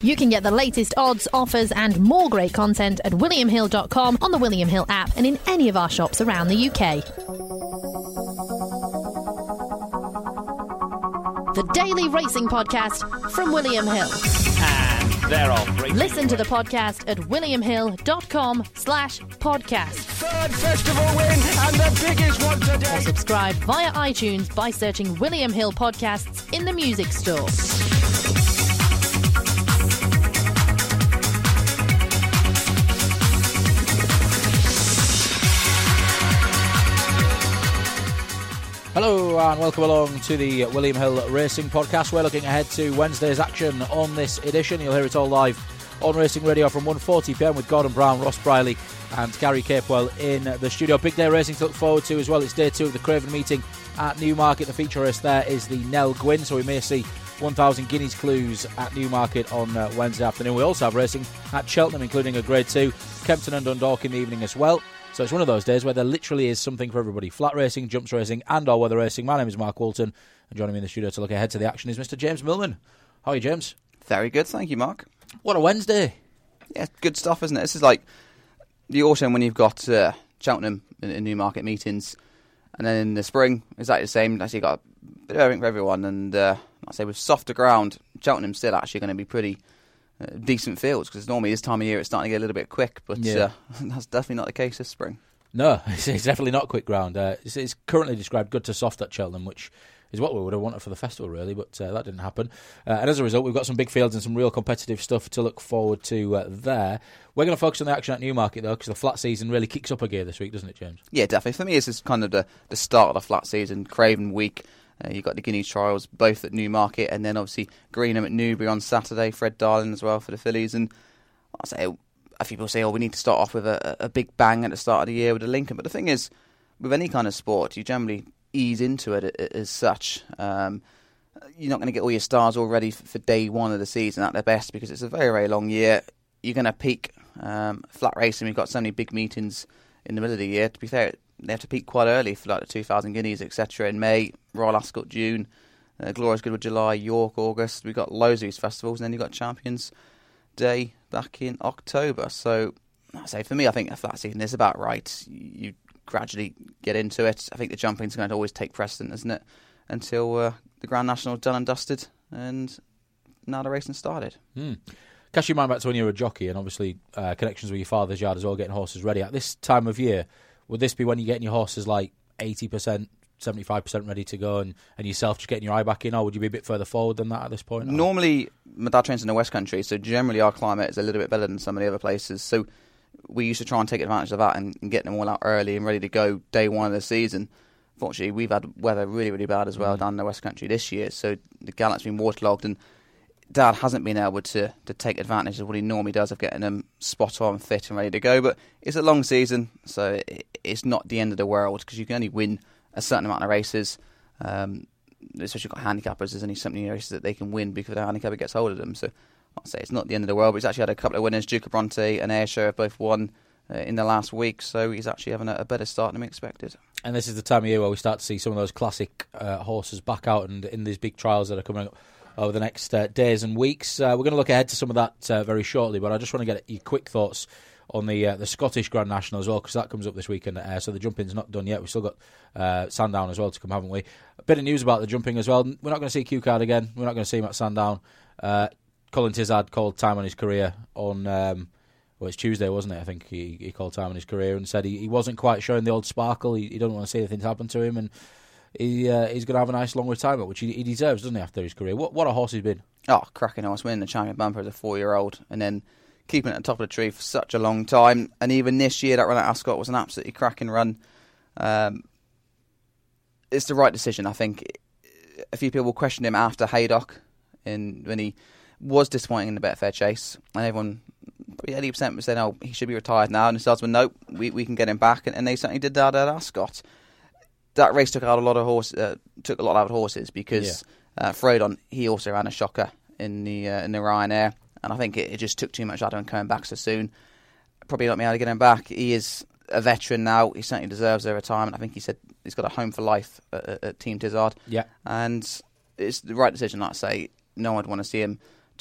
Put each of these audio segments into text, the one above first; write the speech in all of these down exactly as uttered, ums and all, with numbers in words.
You can get the latest odds, offers and more great content at william hill dot com, on the William Hill app and in any of our shops around the U K. The Daily Racing Podcast from William Hill. And they're off. Listen to the podcast at william hill dot com slash podcast. Third festival win and the biggest one today. Or subscribe via iTunes by searching William Hill Podcasts in the music store. Hello and welcome along to the William Hill Racing Podcast. We're looking ahead to Wednesday's action on this edition. You'll hear it all live on Racing Radio from one forty p m with Gordon Brown, Ross Briley and Gary Capewell in the studio. Big day racing to look forward to as well. It's day two of the Craven meeting at Newmarket. The feature race there is the Nell Gwyn, so we may see one thousand Guineas Clues at Newmarket on uh, Wednesday afternoon. We also have racing at Cheltenham, including a Grade two, Kempton and Dundalk in the evening as well. So it's one of those days where there literally is something for everybody. Flat racing, jumps racing and all weather racing. My name is Mark Walton and joining me in the studio to look ahead to the action is Mister James Millman. How are you, James? Very good, thank you, Mark. What a Wednesday. Yeah, good stuff, isn't it? This is like the autumn when you've got uh, Cheltenham in, in Newmarket meetings, and then in the spring, exactly the same. Actually, got a bit of everything for everyone, and uh, I say with softer ground, Cheltenham's still actually going to be pretty uh, decent fields, because normally this time of year it's starting to get a little bit quick, but yeah. uh, that's definitely not the case this spring. No, it's, it's definitely not quick ground. Uh, it's, it's currently described good to soft at Cheltenham, which is what we would have wanted for the festival, really, but uh, that didn't happen. Uh, and as a result, we've got some big fields and some real competitive stuff to look forward to uh, there. We're going to focus on the action at Newmarket, though, because the flat season really kicks up a gear this week, doesn't it, James? Yeah, definitely. For me, this is kind of the, the start of the flat season. Craven week, uh, you've got the Guineas Trials, both at Newmarket, and then obviously Greenham at Newbury on Saturday, Fred Darling as well for the fillies. And I say, a few people say, oh, we need to start off with a, a big bang at the start of the year with the Lincoln. But the thing is, with any kind of sport, you generally ease into it as such. Um, you're not going to get all your stars all ready for day one of the season at their best, because it's a very, very long year. You're going to peak. Um, flat racing, we've got so many big meetings in the middle of the year. To be fair, they have to peak quite early for like the two thousand Guineas, et cetera in May, Royal Ascot June, uh, Glorious Goodwood July, York August. We've got loads of these festivals, and then you've got Champions Day back in October. So I say for me, I think a flat season is about right. You gradually get into it. I think the jumping's going to always take precedent, isn't it? Until uh, the Grand National done and dusted, and now the racing started. Mm. Cast your mind back to when you were a jockey, and obviously uh, connections with your father's yard as well, getting horses ready. At this time of year, would this be when you're getting your horses like eighty percent, seventy-five percent ready to go, and, and yourself just getting your eye back in, or would you be a bit further forward than that at this point? Or? Normally, my dad trains in the West Country, so generally our climate is a little bit better than some of the other places. So we used to try and take advantage of that and, and get them all out early and ready to go day one of the season. Fortunately, we've had weather really, really bad as well mm. down in the West Country this year, so the Gallant's been waterlogged, and Dad hasn't been able to, to take advantage of what he normally does of getting them spot on, fit and ready to go. But it's a long season, so it, it's not the end of the world, because you can only win a certain amount of races. Um, especially got handicappers, there's only so many races that they can win because the handicapper gets hold of them. So I'll say it's not the end of the world, but he's actually had a couple of winners. Duke of Bronte and Ayrshire have both won uh, in the last week, so he's actually having a, a better start than we expected. And this is the time of year where we start to see some of those classic uh, horses back out and in these big trials that are coming up over the next uh, days and weeks. Uh, we're going to look ahead to some of that uh, very shortly, but I just want to get your quick thoughts on the uh, the Scottish Grand National as well, because that comes up this weekend. Uh, so the jumping's not done yet. We've still got uh, Sandown as well to come, haven't we? A bit of news about the jumping as well. We're not going to see Q Card again. We're not going to see him at Sandown. Uh, Colin Tizard called time on his career on, um, well, it's Tuesday, wasn't it? I think he, he called time on his career and said he, he wasn't quite showing the old sparkle. He, he doesn't want to see anything happen to him, and he uh, he's going to have a nice long retirement, which he, he deserves, doesn't he, after his career? What what a horse he's been. Oh, cracking horse, winning the Champion Bumper as a four-year-old, and then keeping it at the top of the tree for such a long time. And even this year, that run at Ascot was an absolutely cracking run. Um, it's the right decision, I think. A few people questioned him after Haydock, in, when he was disappointing in the Betfair Chase, and everyone, probably eighty percent was saying, oh, he should be retired now, and the stars were, no, we, we can get him back, and, and they certainly did that at Ascot. That race took out a lot of horse, uh, took a lot out of horses, because yeah. uh, Frodon, he also ran a shocker in the uh, in the Ryanair, and I think it, it just took too much out of him coming back so soon. Probably not me able to get him back. He is a veteran now. He certainly deserves a retirement. I think he said he's got a home for life at, at Team Tizard. Yeah, and it's the right decision. Like I say, no one would want to see him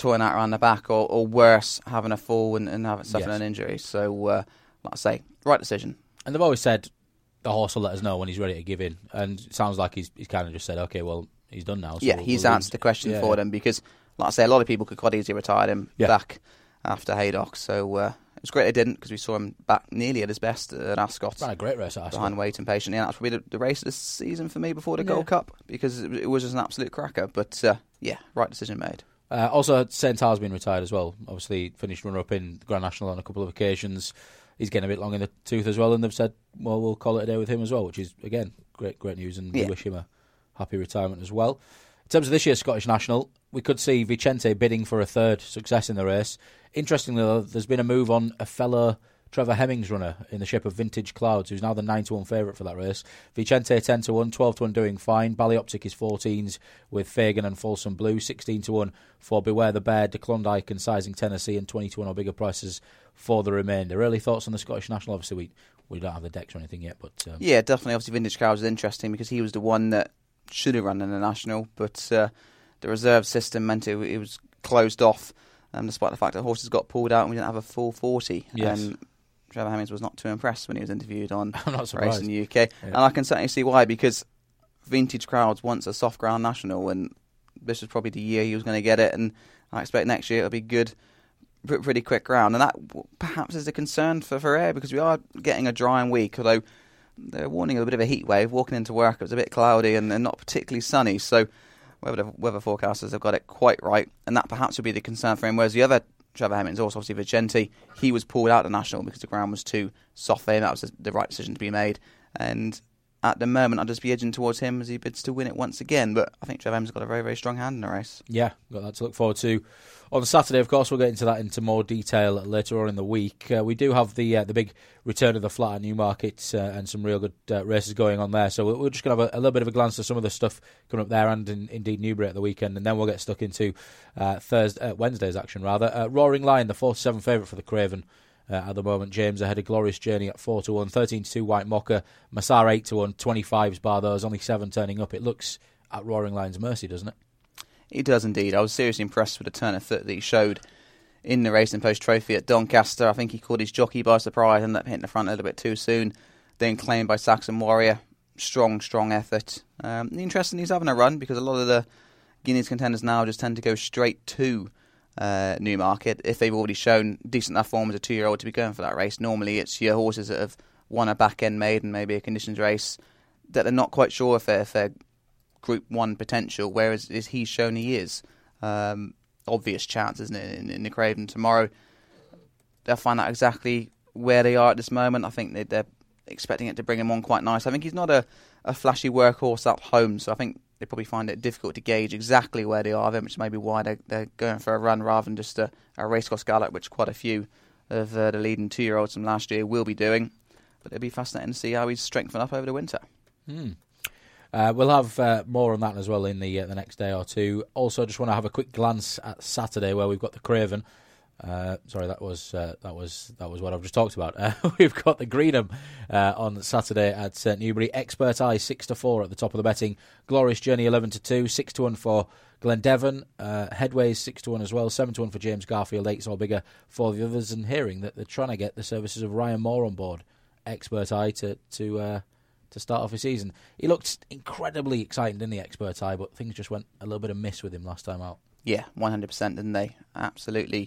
torn out around the back, or, or worse, having a fall and, and having suffering Yes. an injury. So, uh, like I say, right decision. And they've always said the horse will let us know when he's ready to give in. And it sounds like he's he's kind of just said, okay, well, he's done now. So yeah, we'll, he's we'll answered the question yeah, for yeah. them because, like I say, a lot of people could quite easily retired him Yeah. back after Haydock. So uh, it was great they didn't, because we saw him back nearly at his best at Ascot. Ran a great race at Ascot. Behind waiting patiently, and that's probably the, the race of the season for me before the Yeah. Gold Cup, because it, it was just an absolute cracker. But uh, yeah, right decision made. Uh, also, Saint Tar's been retired as well. Obviously, finished runner-up in the Grand National on a couple of occasions. He's getting a bit long in the tooth as well, and they've said, well, we'll call it a day with him as well, which is, again, great great news, and Yeah. we wish him a happy retirement as well. In terms of this year's Scottish National, we could see Vicente bidding for a third success in the race. Interestingly, though, there's been a move on a fellow Trevor Hemmings runner in the shape of Vintage Clouds, who's now the nine to one favourite for that race. Vicente ten to one, twelve to one doing fine. Ballyoptic is fourteens with Fagan and Folsom Blue, sixteen to one for Beware the Bear, De Klondike and Sizing Tennessee, and twenty to one or bigger prices for the remainder. Early thoughts on the Scottish National? Obviously, we we don't have the decks or anything yet, but um, Yeah, definitely. Obviously, Vintage Clouds is interesting because he was the one that should have run in the National, but uh, the reserve system meant it, it was closed off, um, despite the fact that horses got pulled out and we didn't have a full forty. Yes. And Trevor Hemmings was not too impressed when he was interviewed on I'm not Race surprised. in the U K. Yeah. And I can certainly see why, because Vintage Crowds wants a soft ground National, and this was probably the year he was going to get it, and I expect next year it'll be good, pr- pretty quick ground. And that w- perhaps is a concern for Ferrer, because we are getting a drying week, although they're warning of a bit of a heat wave. Walking into work, it was a bit cloudy and, and not particularly sunny, so weather, weather forecasters have got it quite right, and that perhaps would be the concern for him, whereas the other Trevor Hemmings, also obviously Vicente, he was pulled out of the National because the ground was too soft for him. That was the right decision to be made. And at the moment, I'd just be edging towards him as he bids to win it once again. But I think Trevor Hemmings has got a very, very strong hand in the race. Yeah, got that to look forward to. On Saturday, of course, we'll get into that into more detail later on in the week. Uh, we do have the uh, the big return of the flat at Newmarket uh, and some real good uh, races going on there. So we're just going to have a, a little bit of a glance at some of the stuff coming up there, and in, indeed Newbury at the weekend, and then we'll get stuck into uh, Thursday, uh, Wednesday's action rather. Uh, Roaring Lion, the four to seven favourite for the Craven. Uh, at the moment, James ahead of Glorious Journey at four to one, thirteen to two White Mocha, Massar eight to one, twenty-fives bar those, only seven turning up. It looks at Roaring Lion's mercy, doesn't it? He does indeed. I was seriously impressed with the turn of foot that he showed in the Racing Post Trophy at Doncaster. I think he caught his jockey by surprise and ended up hitting the front a little bit too soon. Then claimed by Saxon Warrior. Strong, strong effort. Um, interesting he's having a run, because a lot of the Guineas contenders now just tend to go straight to uh, Newmarket if they've already shown decent enough form as a two-year-old to be going for that race. Normally it's your horses that have won a back-end maiden, maybe a conditions race, that they're not quite sure if they're, if they're Group one potential, whereas is he's shown he is. Um, obvious chance, isn't it, in, in the Craven tomorrow. They'll find out exactly where they are at this moment. I think they, they're expecting it to bring him on quite nice. I think he's not a, a flashy workhorse at home, so I think they probably find it difficult to gauge exactly where they are, which may be why they're, they're going for a run rather than just a, a racecourse gallop, which quite a few of uh, the leading two-year-olds from last year will be doing. But it'll be fascinating to see how he's strengthened up over the winter. Hmm. Uh, we'll have uh, more on that as well in the uh, the next day or two. Also, just want to have a quick glance at Saturday, where we've got the Craven. Uh, sorry, that was uh, that was that was what I've just talked about. Uh, we've got the Greenham uh, on Saturday at uh, Newbury. Expert Eye six to four at the top of the betting. Glorious Journey eleven to two, six to one for Glendevon. Uh, Headways six to one as well, seven to one for James Garfield, eight or bigger for the others. And hearing that they're trying to get the services of Ryan Moore on board. Expert Eye to to. Uh, to start off his season. He looked incredibly exciting in the Expert Eye, but things just went a little bit amiss with him last time out. Yeah, one hundred percent, didn't they? Absolutely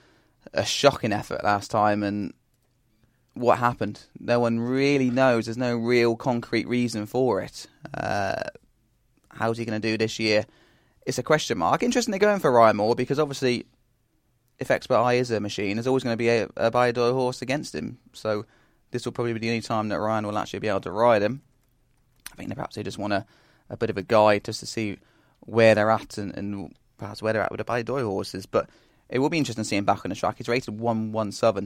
a shocking effort last time, and what happened? No one really knows. There's no real concrete reason for it. Uh, how's he going to do this year? It's a question mark. Interesting they're going for Ryan Moore, because obviously if Expert Eye is a machine, there's always going to be a, a Bayadoy horse against him. So this will probably be the only time that Ryan will actually be able to ride him. I think perhaps they just want a, a bit of a guide just to see where they're at and, and perhaps where they're at with the Bayadoy horses. But it will be interesting to see him back on the track. He's rated one one seven.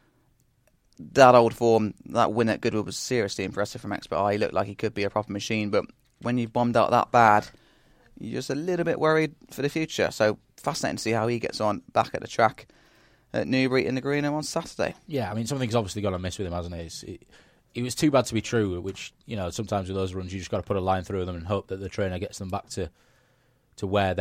That old form, that win at Goodwood was seriously impressive from Expert Eye. He looked like he could be a proper machine, but when you've bombed out that bad, you're just a little bit worried for the future. So fascinating to see how he gets on back at the track at Newbury in the Greenham on Saturday. Yeah, I mean, something's obviously gone amiss with him, hasn't it? It's, it? It was too bad to be true, which, you know, sometimes with those runs you just got to put a line through them and hope that the trainer gets them back to to where they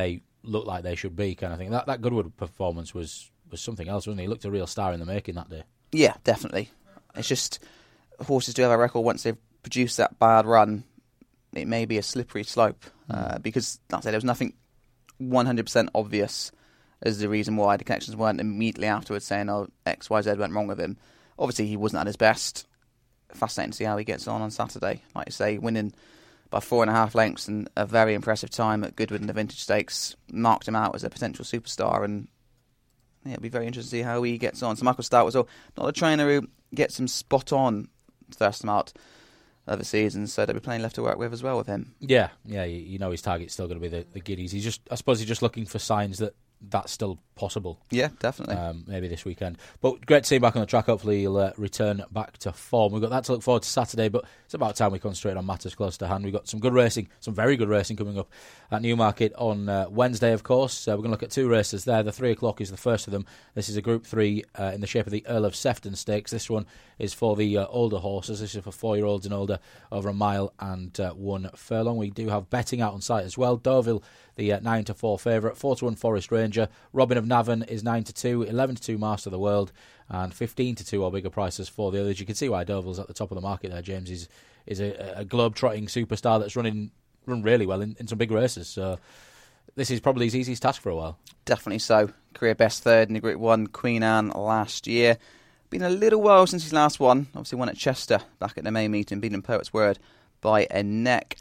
look like they should be, kind of thing. That that Goodwood performance was, was something else, wasn't he? He looked a real star in the making that day. Yeah, definitely. It's just horses do have a record once they've produced that bad run. It may be a slippery slope uh, because, like I said, there was nothing one hundred percent obvious as the reason why. The connections weren't immediately afterwards saying, oh, X, Y, Z went wrong with him. Obviously, he wasn't at his best. Fascinating to see how he gets on on Saturday. Like you say, winning by four and a half lengths and a very impressive time at Goodwood in the Vintage Stakes marked him out as a potential superstar, and yeah, it'll be very interesting to see how he gets on. So Michael Stout was all, not a trainer who gets him spot on first time out of the season, so there'll be plenty left to work with as well with him. Yeah, yeah, you, you know his target's still going to be the, the Giddies. He's just, I suppose he's just looking for signs that that's still possible. Yeah, definitely. Um, maybe this weekend. But great to see him back on the track. Hopefully he'll uh, return back to form. We've got that to look forward to Saturday, but it's about time we concentrate on matters close to hand. We've got some good racing, some very good racing coming up at Newmarket on uh, Wednesday, of course. Uh, we're going to look at two races there. The three o'clock is the first of them. This is a Group three uh, in the shape of the Earl of Sefton Stakes. This one is for the uh, older horses. This is for four-year-olds and older, over a mile and uh, one furlong. We do have betting out on site as well. Deauville, the uh, nine to four favourite. four to one Forest Ranger. Robin of Navan is nine to two. eleven to two Master of the World. And fifteen to two or bigger prices for the others. You can see why Deauville's at the top of the market there, James. Is is a, a globe-trotting superstar that's running run really well in, in some big races. So this is probably his easiest task for a while. Definitely so. Career best third in the Group one, Queen Anne last year. Been a little while since his last one. Obviously won at Chester back at the May meeting, beating Poet's Word by a neck.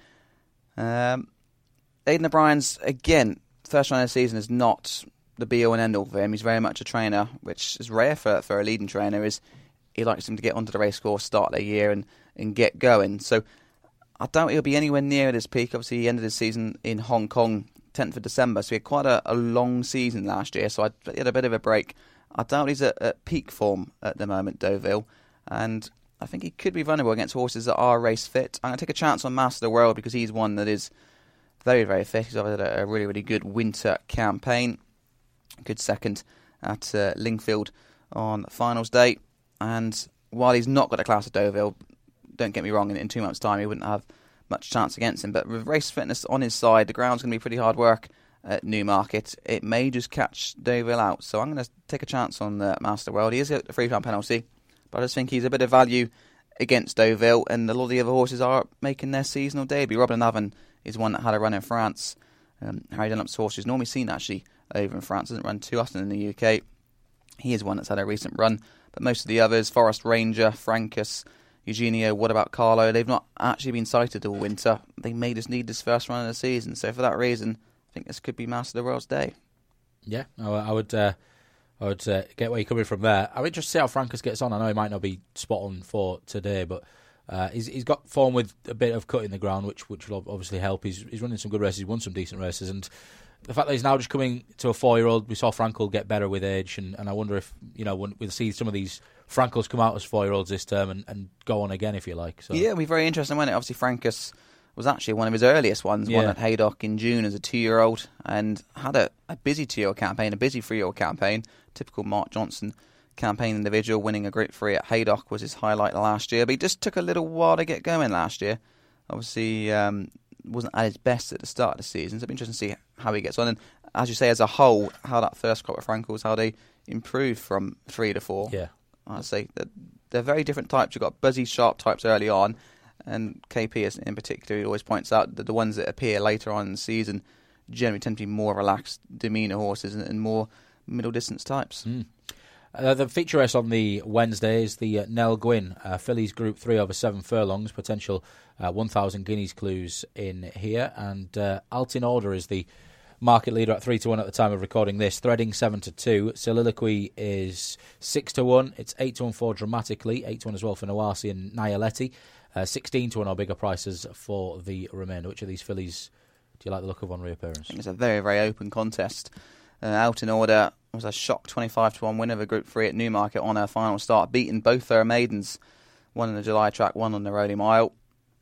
Um, Aidan O'Brien's, again, first run of the season is not the be-all and end-all for him. He's very much a trainer, which is rare for, for a leading trainer, is he likes him to get onto the racecourse, start the year and, and get going. So I doubt he'll be anywhere near his peak. Obviously, he ended his season in Hong Kong, tenth of December, so he had quite a, a long season last year, so I, he had a bit of a break. I doubt he's at, at peak form at the moment, Deauville, and I think he could be vulnerable against horses that are race fit. I'm going to take a chance on Master of the World because he's one that is very, very fit. He's had a, a really, really good winter campaign. Good second at uh, Lingfield on finals day. And while he's not got a class of Deauville, don't get me wrong, in, in two months' time he wouldn't have much chance against him. But with race fitness on his side, the ground's going to be pretty hard work at Newmarket. It may just catch Deauville out. So I'm going to take a chance on uh, Master World. He is a three-pound penalty, but I just think he's a bit of value against Deauville, and a lot of the other horses are making their seasonal debut. Robin Navan is one that had a run in France. Um, Harry Dunlop's horse is normally seen actually over in France, doesn't run too often in the U K. He is one that's had a recent run, but most of the others, Forest Ranger, Francus, Eugenio, What About Carlo, they've not actually been sighted all winter. They may just need this first run of the season, so for that reason, I think this could be Master of the World's day. Yeah, I would uh, I would uh, get where you're coming from there. I'm interested to see how Francus gets on. I know he might not be spot on for today, but uh, he's he's got form with a bit of cut in the ground, which which will obviously help. He's he's running some good races, he's won some decent races, and the fact that he's now just coming to a four-year-old, we saw Frankel get better with age, and, and I wonder if, you know, when we'll see some of these Frankels come out as four-year-olds this term and, and go on again, if you like. So. Yeah, it'll be very interesting, won't it? Obviously, Francus was actually one of his earliest ones, yeah. Won at Haydock in June as a two-year-old, and had a, a busy two-year-old campaign, a busy three-year-old campaign, typical Mark Johnson campaign individual, winning a Group three at Haydock was his highlight last year, but he just took a little while to get going last year. Obviously, um, wasn't at his best at the start of the season, so it'll be interesting to see how he gets on, and as you say, as a whole, how that first crop of Frankels, how they improved from three to four. Yeah. I'd say that they're very different types. You've got buzzy, sharp types early on, and K P in particular, he always points out that the ones that appear later on in the season generally tend to be more relaxed demeanour horses and, and more middle distance types. Mm. Uh, the feature race on the Wednesday is the uh, Nell Gwyn uh, Fillies Group three over seven furlongs, potential uh, one thousand guineas clues in here, and uh, Altin Order is the market leader at three to one at the time of recording this. Threading seven to two. Soliloquy is six to one. It's eight to one for Dramatically. eight to one as well for Nawasi and Nialetti. Uh, sixteen to one or bigger prices for the remainder. Which of these fillies do you like the look of on reappearance? I think it's a very, very open contest. Uh, Out in Order was a shock twenty-five to one winner of a Group three at Newmarket on her final start, beating both her maidens. One in the July track, one on the Rowley Mile.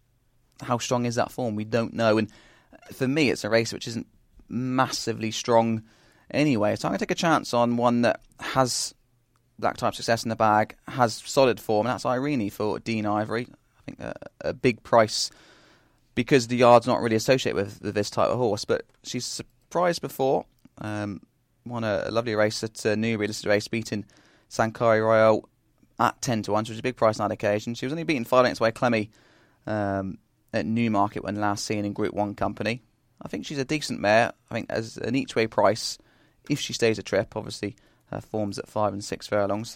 How strong is that form? We don't know. And for me, it's a race which isn't massively strong anyway, so I'm going to take a chance on one that has black type success in the bag, has solid form, and that's Irene for Dean Ivory. I think a, a big price because the yard's not really associated with, with this type of horse, but she's prized before. Um, won a, a lovely race at uh, Newbury, listed race, beating Sankari Royale at ten to one, which was a big price on that occasion. She was only beaten five lengths by Clemmy um, at Newmarket when last seen in Group one company. I think she's a decent mare. I think as an each-way price, if she stays a trip, obviously her form's at five and six furlongs,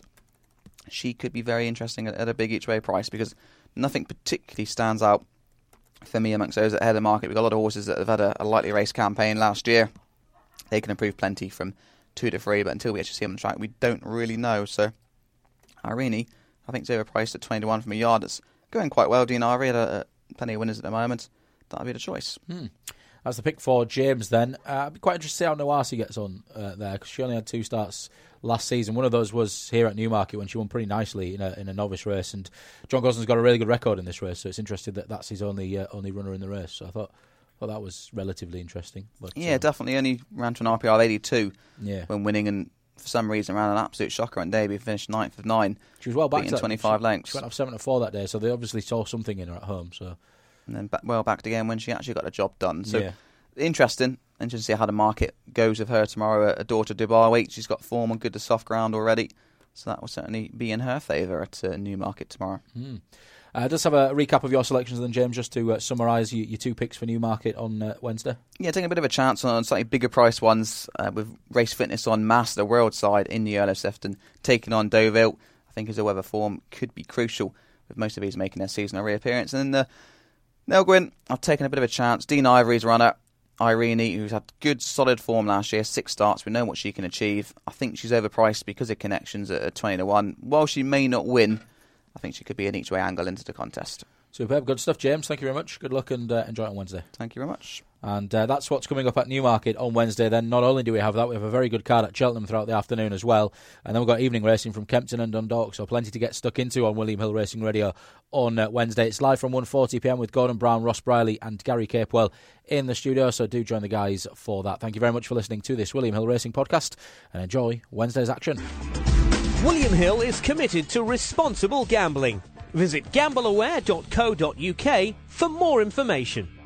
she could be very interesting at, at a big each-way price because nothing particularly stands out for me amongst those ahead of the market. We've got a lot of horses that have had a, a lightly race campaign last year. They can improve plenty from two to three, but until we actually see them on the track, we don't really know. So, Irene, I think, is overpriced at twenty to one from a yard. That's going quite well. Dinari had a, a plenty of winners at the moment. That'll be the choice. Hmm. That's the pick for James then. Uh, I'd be quite interested to see how Nawasi gets on uh, there, because she only had two starts last season. One of those was here at Newmarket when she won pretty nicely in a, in a novice race, and John Gosden's got a really good record in this race, so it's interesting that that's his only uh, only runner in the race. So I thought, thought that was relatively interesting. But, yeah, um, definitely. Only ran to an R P R of eighty-two yeah. when winning, and for some reason ran an absolute shocker on debut, finished ninth of nine. She was well back to twenty-five she, lengths. She went off seven to four that day, so they obviously saw something in her at home. So and then back, well backed again when she actually got the job done. So. Yeah. Interesting. Interesting to see how the market goes with her tomorrow at a door to Dubai week. She's got form on good to soft ground already, so that will certainly be in her favour at uh, Newmarket tomorrow. Hmm. Uh, just have a recap of your selections then, James, just to uh, summarise your, your two picks for Newmarket on uh, Wednesday. Yeah, taking a bit of a chance on slightly bigger price ones uh, with race fitness on Master World side in the Earl of Sefton, taking on Deauville. I think his weather form could be crucial with most of these making their seasonal reappearance. And then uh, Nelgwyn, I've taken a bit of a chance. Dean Ivory's runner. Irene, who's had good solid form last year, six starts, we know what she can achieve. I think she's overpriced because of connections at twenty to one. While she may not win, I think she could be an each way angle into the contest. Superb, good stuff, James. Thank you very much. Good luck and uh, enjoy it on Wednesday. Thank you very much. And uh, that's what's coming up at Newmarket on Wednesday. Then not only do we have that, we have a very good card at Cheltenham throughout the afternoon as well. And then we've got evening racing from Kempton and Dundalk, so plenty to get stuck into on William Hill Racing Radio on uh, Wednesday. It's live from one forty p m with Gordon Brown, Ross Briley and Gary Capewell in the studio, so do join the guys for that. Thank you very much for listening to this William Hill Racing podcast, and enjoy Wednesday's action. William Hill is committed to responsible gambling. Visit gamble aware dot co dot uk for more information.